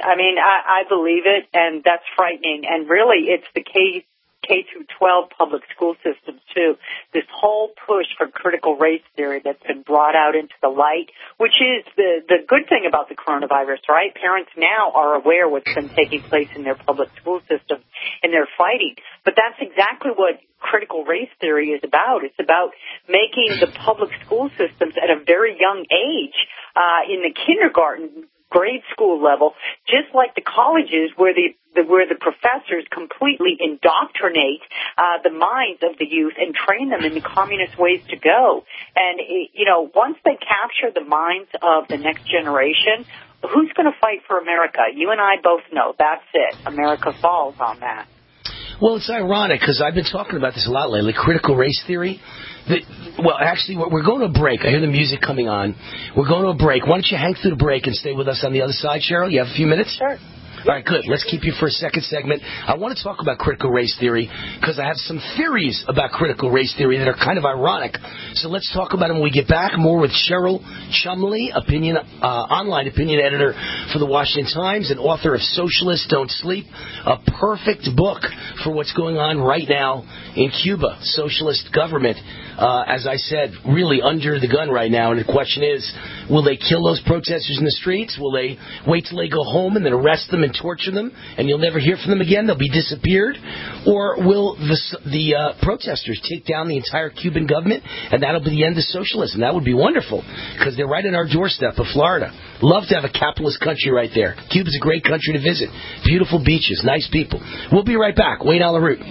I mean, I, I believe it, and that's frightening. And really, it's the K K through twelve public school systems too. This whole push for critical race theory that's been brought out into the light, which is the the good thing about the coronavirus, right? Parents now are aware what's been taking place in their public school systems, and they're fighting. But that's exactly what critical race theory is about. It's about making the public school systems at a very young age, uh, in the kindergarten, grade school level, just like the colleges where the, the where the professors completely indoctrinate uh, the minds of the youth and train them in the communist ways to go. And, you know, once they capture the minds of the next generation, who's going to fight for America? You and I both know that's it. America falls on that. Well, it's ironic because I've been talking about this a lot lately, critical race theory. The, well, actually, we're going to a break. I hear the music coming on. We're going to a break. Why don't you hang through the break and stay with us on the other side, Cheryl? You have a few minutes? Sure. All right, good. Let's keep you for a second segment. I want to talk about critical race theory because I have some theories about critical race theory that are kind of ironic. So let's talk about them when we get back. More with Cheryl Chumley, opinion, uh, online opinion editor for the Washington Times and author of Socialists Don't Sleep, a perfect book for what's going on right now in Cuba. Socialist government, uh, as I said, really under the gun right now. And the question is, will they kill those protesters in the streets? Will they wait till they go home and then arrest them and torture them, and you'll never hear from them again? They'll be disappeared. Or will the, the uh, protesters take down the entire Cuban government, and that'll be the end of socialism? That would be wonderful, because they're right on our doorstep of Florida. Love to have a capitalist country right there. Cuba's a great country to visit. Beautiful beaches, nice people. We'll be right back. Wayne Allyn Root.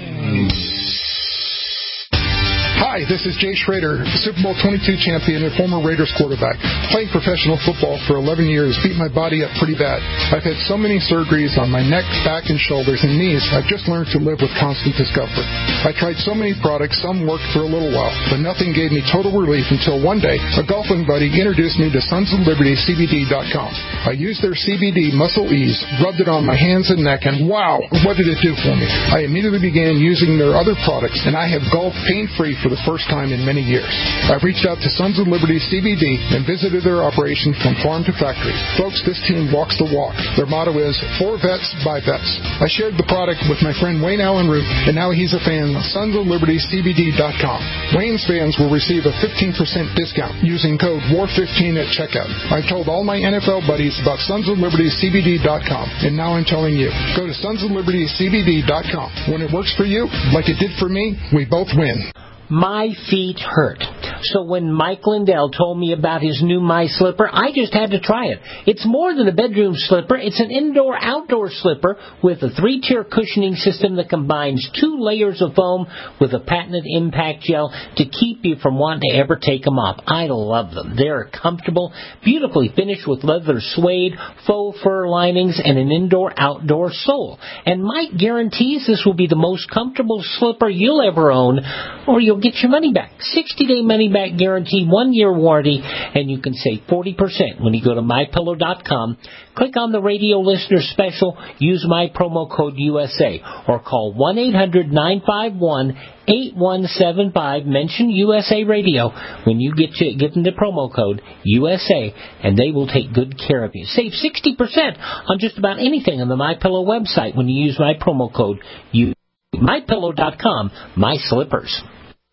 Hi, this is Jay Schrader, Super Bowl twenty-two champion and former Raiders quarterback. Playing professional football for eleven years beat my body up pretty bad. I've had so many surgeries on my neck, back, and shoulders and knees, I've just learned to live with constant discomfort. I tried so many products, some worked for a little while, but nothing gave me total relief until one day a golfing buddy introduced me to Sons of Liberty C B D dot com. I used their C B D Muscle Ease, rubbed it on my hands and neck, and wow, what did it do for me? I immediately began using their other products, and I have golfed pain-free for the first time in many years. I've reached out to Sons of Liberty C B D and visited their operation from farm to factory. Folks, this team walks the walk. Their motto is, for vets, by vets. I shared the product with my friend Wayne Allyn Root, and now he's a fan of Sons of Liberty C B D dot com. Wayne's fans will receive a fifteen percent discount using code war fifteen at checkout. I've told all my N F L buddies about Sons of Liberty C B D dot com, and now I'm telling you. Go to Sons of Liberty C B D dot com. When it works for you, like it did for me, we both win. My feet hurt. So when Mike Lindell told me about his new My Slipper, I just had to try it. It's more than a bedroom slipper. It's an indoor-outdoor slipper with a three-tier cushioning system that combines two layers of foam with a patented impact gel to keep you from wanting to ever take them off. I love them. They're comfortable, beautifully finished with leather suede, faux fur linings, and an indoor-outdoor sole. And Mike guarantees this will be the most comfortable slipper you'll ever own, or you'll get your money back. sixty-day money-back guarantee, one-year warranty, and you can save forty percent when you go to my pillow dot com. Click on the radio listener special, use my promo code U S A, or call one eight hundred nine five one eight one seven five. Mention U S A Radio when you get to give them the promo code U S A, and they will take good care of you. Save sixty percent on just about anything on the MyPillow website when you use my promo code U S A. my pillow dot com. My slippers.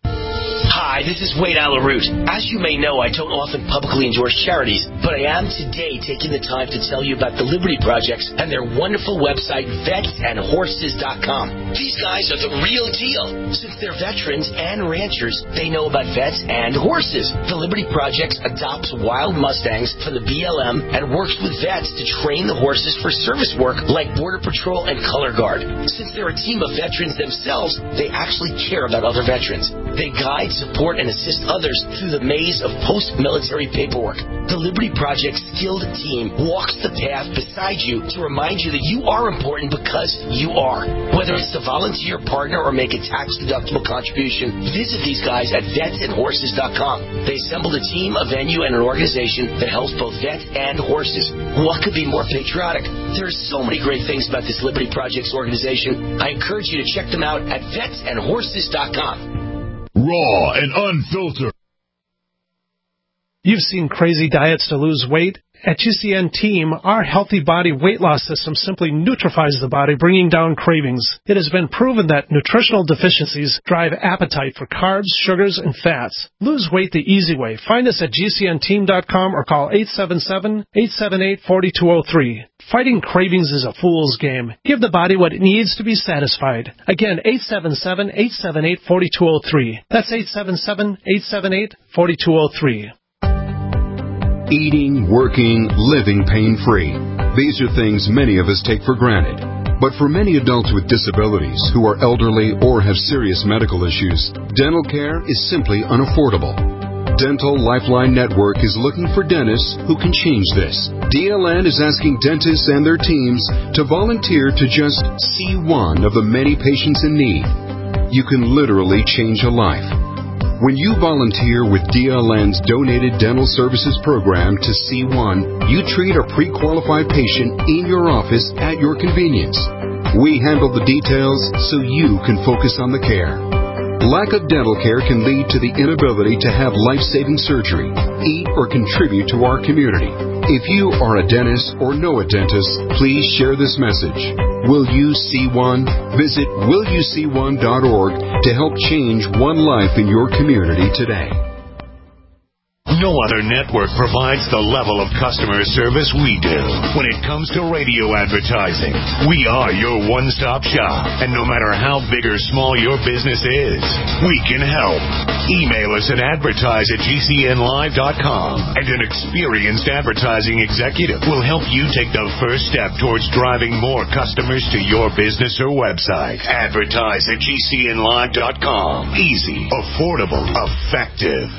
Hi, this is Wayne Allyn Root. As you may know, I don't often publicly endorse charities, but I am today taking the time to tell you about the Liberty Projects and their wonderful website, vets and horses dot com. These guys are the real deal. Since they're veterans and ranchers, they know about vets and horses. The Liberty Projects adopts wild Mustangs for the B L M and works with vets to train the horses for service work like Border Patrol and Color Guard. Since they're a team of veterans themselves, they actually care about other veterans. They guide, support, and assist others through the maze of post-military paperwork. The Liberty Project skilled team walks the path beside you to remind you that you are important because you are. Whether it's to volunteer, partner, or make a tax-deductible contribution, visit these guys at vets and horses dot com. They assembled a team, a venue, and an organization that helps both vets and horses. What could be more patriotic? There are so many great things about this Liberty Projects organization. I encourage you to check them out at vets and horses dot com. Raw and unfiltered. You've seen crazy diets to lose weight. At G C N Team, our healthy body weight loss system simply neutralizes the body, bringing down cravings. It has been proven that nutritional deficiencies drive appetite for carbs, sugars, and fats. Lose weight the easy way. Find us at G C N team dot com or call eight seven seven, eight seven eight, four two zero three. Fighting cravings is a fool's game. Give the body what it needs to be satisfied. Again, eight seven seven, eight seven eight, four two zero three. That's eight seven seven, eight seven eight, four two zero three. Eating, working, living pain-free. These are things many of us take for granted. But for many adults with disabilities who are elderly or have serious medical issues, dental care is simply unaffordable. Dental Lifeline Network is looking for dentists who can change this. D L N is asking dentists and their teams to volunteer to just see one of the many patients in need. You can literally change a life. When you volunteer with D L N's Donated Dental Services Program to C one, you treat a pre-qualified patient in your office at your convenience. We handle the details so you can focus on the care. Lack of dental care can lead to the inability to have life-saving surgery, eat, or contribute to our community. If you are a dentist or know a dentist, please share this message. Will you see one? Visit will you see one dot org to help change one life in your community today. No other network provides the level of customer service we do when it comes to radio advertising. We are your one-stop shop, and no matter how big or small your business is, we can help. Email us at advertise at G C N live dot com, and an experienced advertising executive will help you take the first step towards driving more customers to your business or website. Advertise at G C N live dot com. Easy, affordable, effective.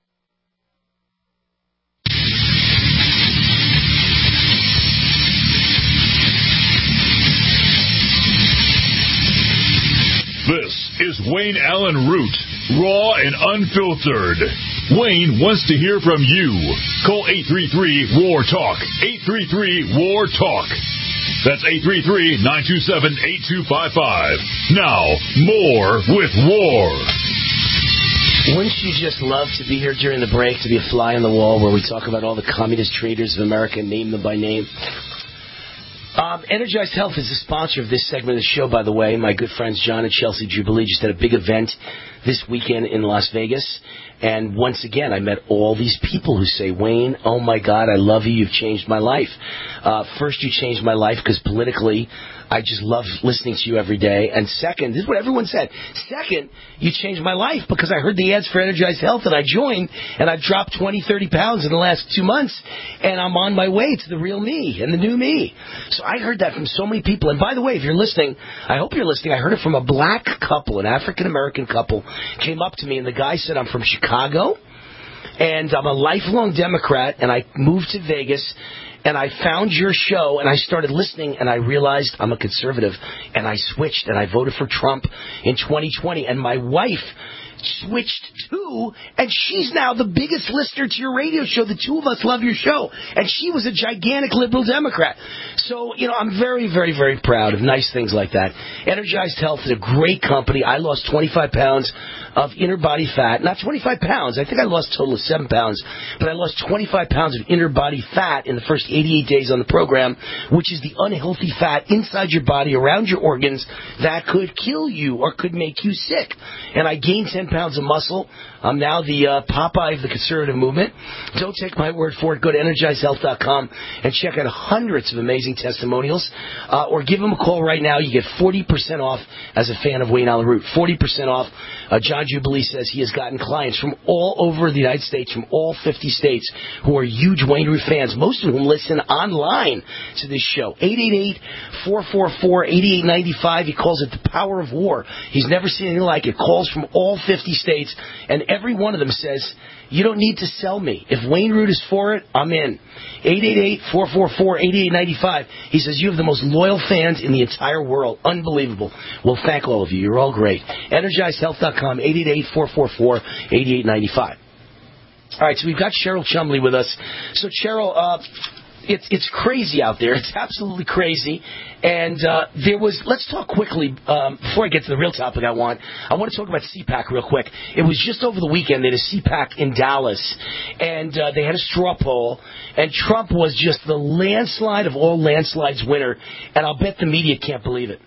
This is Wayne Allen Root, raw and unfiltered. Wayne wants to hear from you. Call eight three three, W A R, TALK, eight three three, W A R, TALK. That's eight three three, nine two seven, eight two five five. Now, more with W A R. Wouldn't you just love to be here during the break, to be a fly on the wall where we talk about all the communist traitors of America and name them by name? Um, Energized Health is the sponsor of this segment of the show, by the way. My good friends John and Chelsea Jubilee just had a big event this weekend in Las Vegas. And once again, I met all these people who say, Wayne, oh, my God, I love you. You've changed my life. Uh, first, you changed my life because politically, I just love listening to you every day. And second, this is what everyone said. Second, you changed my life because I heard the ads for Energized Health and I joined and I've dropped twenty, thirty pounds in the last two months and I'm on my way to the real me and the new me. So I heard that from so many people. And by the way, if you're listening, I hope you're listening. I heard it from a black couple, an African-American couple, came up to me and the guy said, I'm from Chicago and I'm a lifelong Democrat and I moved to Vegas. And I found your show, and I started listening, and I realized I'm a conservative, and I switched, and I voted for Trump in twenty twenty, and my wife switched too, and she's now the biggest listener to your radio show. The two of us love your show, and she was a gigantic liberal Democrat. So, you know, I'm very, very, very proud of nice things like that. Energized Health is a great company. I lost twenty-five pounds of inner body fat. Not twenty-five pounds. I think I lost a total of seven pounds. But I lost twenty-five pounds of inner body fat in the first eighty-eight days on the program, which is the unhealthy fat inside your body, around your organs, that could kill you or could make you sick. And I gained ten pounds of muscle. I'm now the uh, Popeye of the conservative movement. Don't take my word for it. Go to energize health dot com and check out hundreds of amazing testimonials. Uh, or give them a call right now. You get forty percent off as a fan of Wayne Allen Root. forty percent off. Uh, John Jubilee says he has gotten clients from all over the United States, from all fifty states, who are huge Wayne Root fans, most of whom listen online to this show. eight eight eight, four four four, eight eight nine five. He calls it the power of war. He's never seen anything like it. Calls from all fifty states, and every one of them says, you don't need to sell me. If Wayne Root is for it, I'm in. eight eight eight, four four four, eight eight nine five. He says, you have the most loyal fans in the entire world. Unbelievable. Well, thank all of you. You're all great. energize health dot com, eight eight eight, four four four, eight eight nine five. All right, so we've got Cheryl Chumley with us. So, Cheryl, uh, it's it's crazy out there. It's absolutely crazy. And uh, there was, let's talk quickly, um, before I get to the real topic I want, I want to talk about C PAC real quick. It was just over the weekend, they had a C PAC in Dallas, and uh, they had a straw poll, and Trump was just the landslide of all landslides winner, and I'll bet the media can't believe it.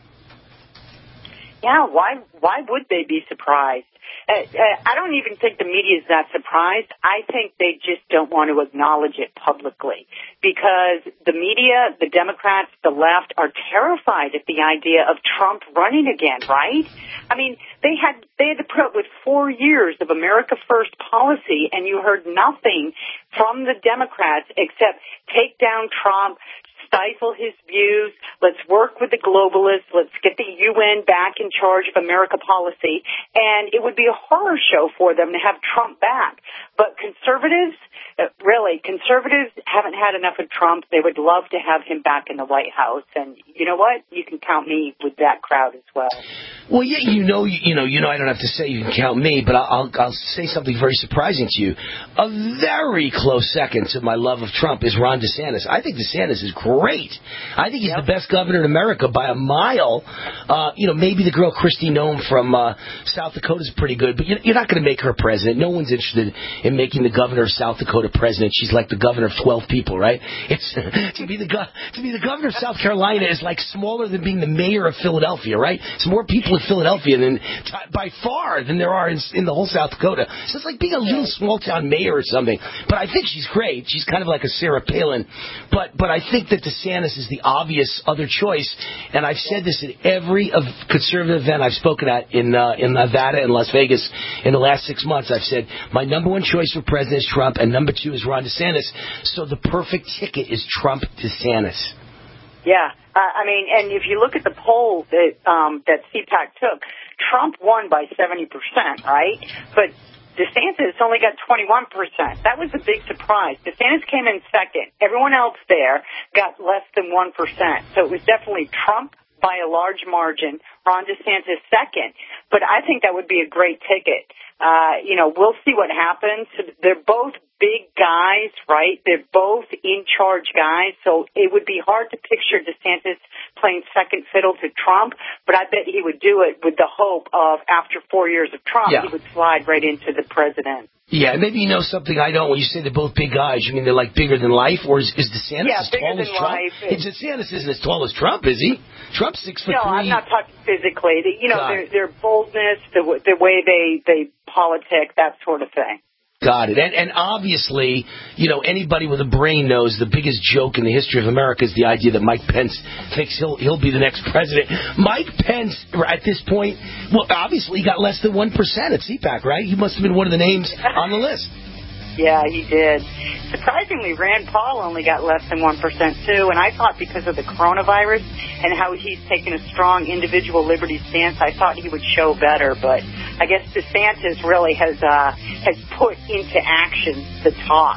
Yeah, why why would they be surprised? Uh, uh, I don't even think the media is that surprised. I think they just don't want to acknowledge it publicly because the media, the Democrats, the left are terrified at the idea of Trump running again, right? I mean, they had they had to put up with four years of America First policy, and you heard nothing from the Democrats except take down Trump, stifle his views, let's work with the globalists, let's get the U N back in charge of America policy, and it would be a horror show for them to have Trump back. But conservatives, uh, really, conservatives haven't had enough of Trump. They would love to have him back in the White House, and you know what? You can count me with that crowd as well. Well, yeah, you know, you, you know, you know. I don't have to say you can count me, but I'll, I'll say something very surprising to you. A very close second to my love of Trump is Ron DeSantis. I think DeSantis is great. I think he's yep. the best governor in America by a mile. Uh, you know, maybe the girl Kristi Noem from uh, South Dakota is pretty good, but you're not going to make her president. No one's interested in making the governor of South Dakota president. She's like the governor of twelve people, right? It's to be the go- to be the governor of South Carolina is like smaller than being the mayor of Philadelphia, right? It's more people in Philadelphia than t- by far than there are in, in the whole South Dakota. So it's like being a little small town mayor or something. But I think she's great. She's kind of like a Sarah Palin. But but I think that DeSantis is the obvious other choice. And I've said this at every of conservative event I've spoken at in uh, in Nevada and Las Vegas in the last six months. I've said my number one choice for president is Trump, and number two is Ron DeSantis. So the perfect ticket is Trump DeSantis. Yeah, uh, I mean, and if you look at the poll that um, that C PAC took, Trump won by seventy percent, right? But DeSantis only got twenty-one percent. That was a big surprise. DeSantis came in second. Everyone else there got less than one percent. So it was definitely Trump by a large margin, Ron DeSantis second. But I think that would be a great ticket. Uh, you know, we'll see what happens. They're both big guys, right? They're both in charge guys, so it would be hard to picture DeSantis playing second fiddle to Trump, but I bet he would do it with the hope of, after four years of Trump, yeah. he would slide right into the president. Yeah, maybe you know something I don't. When you say they're both big guys, you mean they're like bigger than life, or is, is DeSantis yeah, as tall as Trump? Life. Hey, DeSantis isn't as tall as Trump, is he? Trump's six foot no, three. No, I'm not talking physically. You know, their, their boldness, the, the way they, they politic, that sort of thing. Got it. And, and obviously, you know, anybody with a brain knows the biggest joke in the history of America is the idea that Mike Pence thinks he'll he'll be the next president. Mike Pence, at this point, well, obviously he got less than one percent at C PAC, right? He must have been one of the names on the list. Yeah, he did. Surprisingly, Rand Paul only got less than one percent, too, and I thought because of the coronavirus and how he's taken a strong individual liberty stance, I thought he would show better, but I guess DeSantis really has uh, has put into action the talk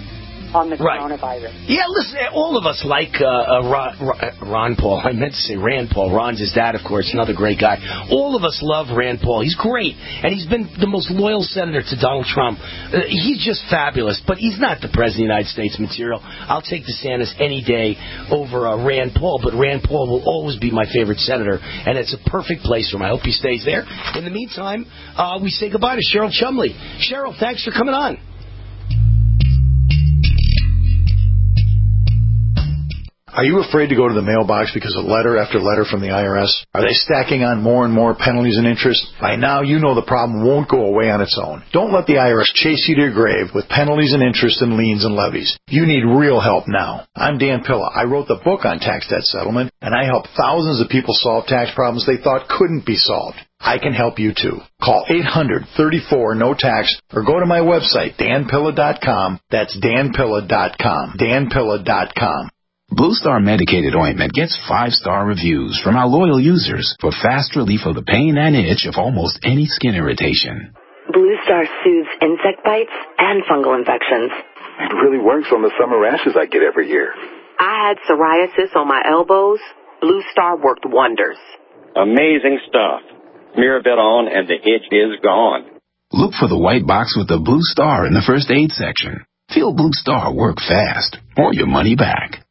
on the right. coronavirus. Yeah, listen, all of us like uh, uh, Ron, Ron Paul. I meant to say Rand Paul. Ron's his dad, of course, another great guy. All of us love Rand Paul. He's great, and he's been the most loyal senator to Donald Trump. Uh, he's just fabulous, but he's not the president of the United States material. I'll take DeSantis any day over uh, Rand Paul, but Rand Paul will always be my favorite senator, and it's a perfect place for him. I hope he stays there. In the meantime, uh, we say goodbye to Cheryl Chumley. Cheryl, thanks for coming on. Are you afraid to go to the mailbox because of letter after letter from the I R S? Are they stacking on more and more penalties and interest? By now, you know the problem won't go away on its own. Don't let the I R S chase you to your grave with penalties and interest and liens and levies. You need real help now. I'm Dan Pilla. I wrote the book on tax debt settlement, and I help thousands of people solve tax problems they thought couldn't be solved. I can help you too. Call eight hundred, thirty-four, no tax or go to my website, dan pilla dot com. That's dan pilla dot com. dan pilla dot com. Blue Star Medicated Ointment gets five-star reviews from our loyal users for fast relief of the pain and itch of almost any skin irritation. Blue Star soothes insect bites and fungal infections. It really works on the summer rashes I get every year. I had psoriasis on my elbows. Blue Star worked wonders. Amazing stuff. Smear a bit on and the itch is gone. Look for the white box with the blue star in the first aid section. Feel Blue Star work fast or your money back.